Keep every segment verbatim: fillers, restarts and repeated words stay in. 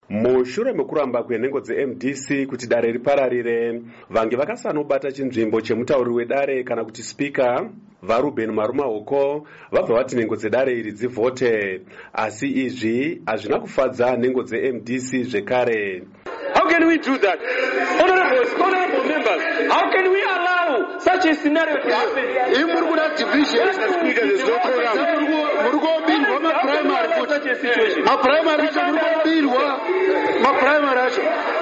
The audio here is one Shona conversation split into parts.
Mushure mekuramba kwenhengo dze-M D C kuti dare ripararire, vange vakasanobata chinzvimbo chemutauri wedare kana kuti spika vaRuben Marumahoko vabva vati nhengo dzedare iri dzivhote, asi izvi hazvina kufadza nhengo dze-M D C zvekare. How can we do that? Honorable, honorable members, how can we allow such a scenario to happen? In Muruguna division, the speaker is no program. Murugo bill, my primary, such a situation. my primary, Murugo bill, my primary.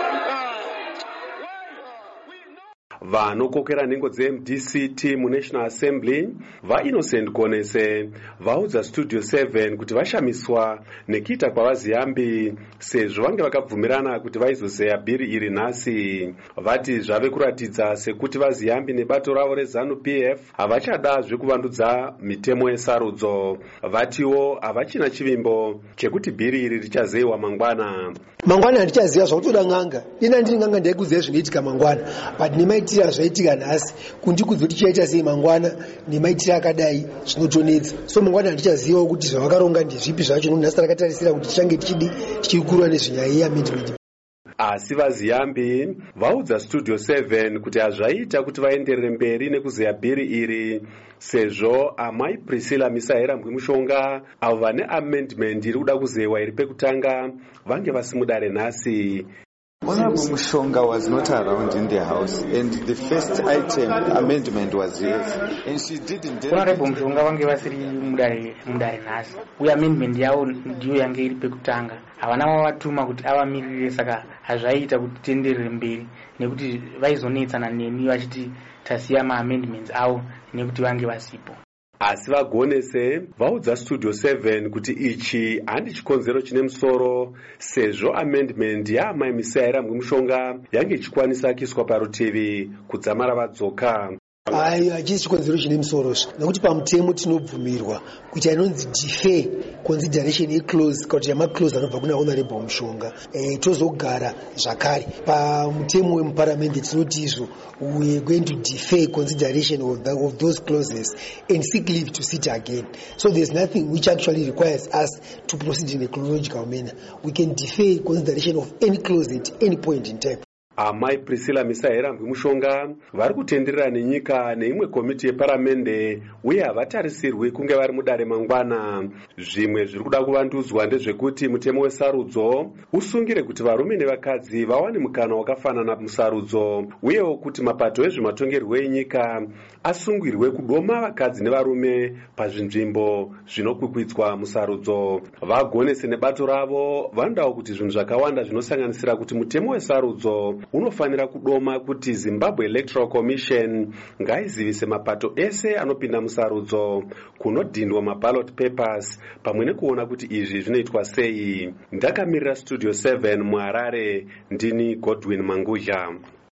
Vanokokera nhengo dze-M D C T muNational Assembly vaInnocent Gonese vaudza Studio seven kuti vashamiswa nekuita kwavaziyambi sezvo vange vakabvumirana kuti vaizozeya bhiri iri nhasi. Vati zvave kuratidza sekuti vaziyambi nebato ravo reZANU P F havachadazve kuvandudza mitemo yesarudzo. Vatiwo havachina chivimbo chekuti bhiri iri richazeyiwa mangwana. Mangwana handichaziva zvakutoda n'anga. Ina ndiri n'anga ndaikuziva zvinoitika mangwana. But nemaitira zvaitika nhasi kundikudza kuti chichaita sei mangwana nemaitira akadai zvinotonetsa. So mangwana handichaziva kuti zvavakaronga ndezvipi zvacho nhasi takatarisira kuti tichange tichidi tichikurwa nezvenyaya yeamendment. Asi vaziyambi vaudza Studio seven kuti hazvaita kuti vaenderere mberi nekuzeya bhiri iri sezvo amai Priscilla Misaera Mbwimushonga avo vane amendment iri kuda kuzeyiwa iri pekutanga vange vasimudare nhasi. Honorable Mushonga was not around in the house, and the first item amendment was hers, and she didn't. Honorable Mushonga vange vasiri mudare mudare nhasi. Uye amendment yavo ndiyo yange iri pekutanga. Havana vavatuma kuti avamirire, saka hazvaita kuti tenderere mberi nekuti vaizonetsana neni vachiti tasiya maamendments avo nekuti vange vasipo. Asi vaGonese vaudza Studio seven kuti ichi handi chikonzero chine musoro sezvo amendment yaamai Misaera Mbwimushonga yange ichikwanisa kuiswa parutivi kudzamara vadzoka. Ai, hachisi chikonzero chine musorozvo nekuti pamutemo tinobvumirwa kuti anonzi defer consideration yeclose kuti yamaclose anobva kuna Honorable Mushonga e, tozogara zvakare pamutemo wemuparamende tinoti izvo we are going to defer consideration of, the, of those clauses and seek leave to sit again. So there's nothing which actually requires us to proceed in a chronological manner. We can defer consideration of any clause at any point in time. Amai Priscilla Misaera Mbwimushonga vari kutenderera nenyika neimwe komiti yeparamende uye havatarisirwi kunge vari mudare mangwana. Zvimwe zviri kuda kuvandudzwa ndezvekuti mutemo wesarudzo usungire kuti varume nevakadzi vawane mukana wakafanana musarudzo, uyewo kuti mapato ezvematongerwo enyika asungirwe kudoma vakadzi nevarume pazvinzvimbo zvinokwikwidza musarudzo. VaGonese nebato ravo vanodawo kuti zvinhu zvakawanda zvinosanganisira kuti mutemo wesarudzo unofanira kudoma kuti Zimbabwe Electoral Commission ngaizivise mapato ese anopinda musarudzo, kunodhindwa maballot papers pamwe nekuona kuti izvi zvinoitwa sei. Ndakamirira Studio seven muHarare, ndini Godwin Mangudya.